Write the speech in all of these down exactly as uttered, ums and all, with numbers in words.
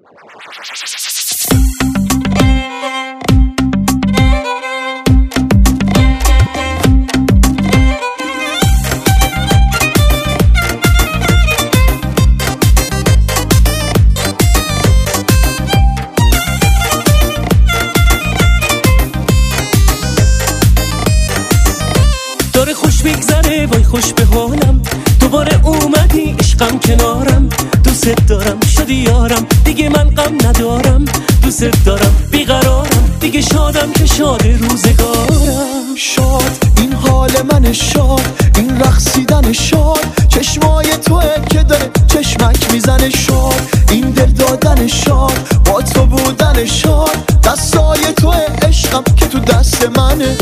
داره خوش میگذره وای خوش به حالم، دوباره اومدی عشقم کنارم، دوست دارم شدی یارم دیگه من غم ندارم، دوست دارم بیقرارم دیگه شادم که شاد روزگارم. شاد این حال من شاد، این رقصیدن شاد، چشمای توه که داره چشمک میزنه شاد، این دل دادن شاد، با تو بودن شاد، دستای توه عشقم که تو دست منه.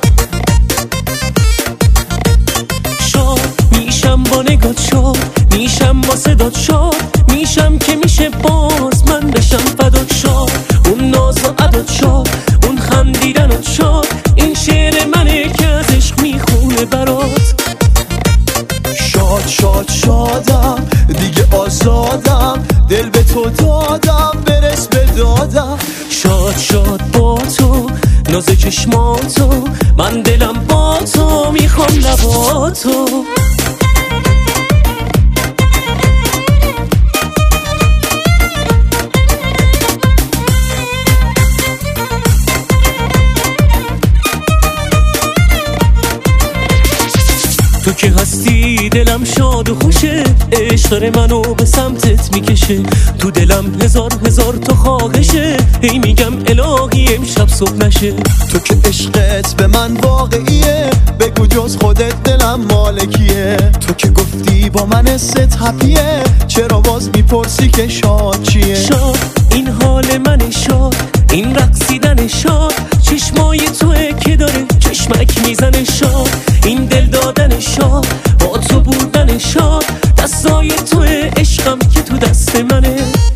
میشم با نگات شاد، میشم با صدات شاد، میشم که میشه باز من بشم فدات شاد، اون ناز و عدات شاد، اون خندیدنات شاد، این شعر منه که از عشق میخونه برات. شاد شاد شادم دیگه آزادم، دل به تو دادم برس به دادم. شاد شاد با تو ناز چشماتو، من دلم با تو میخوام لباتو. تو که هستی دلم شاد و خوشه، عشق داره منو به سمتت میکشه، تو دلم هزار هزار تو خواهشه، هی میگم الهی امشب صبح نشه. تو که عشقت به من واقعیه، بگو جز خودت دلم مالکیه. تو که گفتی با من ست هپیه، چرا باز میپرسی که شاد چیه؟ شاد این حال من شاد، این رقصیدن شاد، چشمای توه که داره چشمک میزنه شاد، این دل دادن شاد، با تو بودن شاد، دستای توه عشقم که تو دست منه.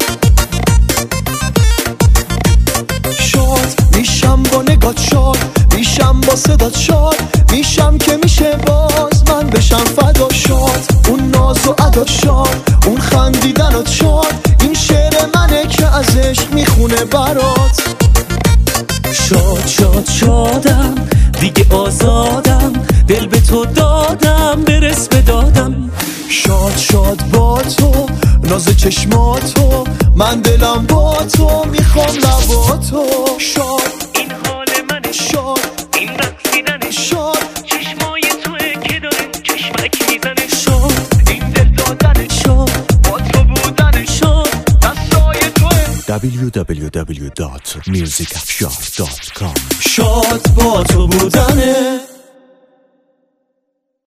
شاد میشم با نگات شاد، میشم با صدات شاد، میشم که میشه باز من بشم فدا شاد، اون ناز و عدات شاد، اون خندیدنات شاد، این شعر منه که از عشق میخونه برات. شاد شاد شادم دیگه آزادم، دل به تو دادم برس به دادم. شاد شاد با تو ناز چشماتو، من دلم با تو میخوام لباتو. شاد این حال من شاد، این رقصیدن شاد، چشمای توه که داره چشمک میزنه شاد، این دل دادن شاد، با تو بودن شاد، دستای توه. دبلیو دبلیو دبلیو دات میوزیک افشار دات کام. شاد با تو بودن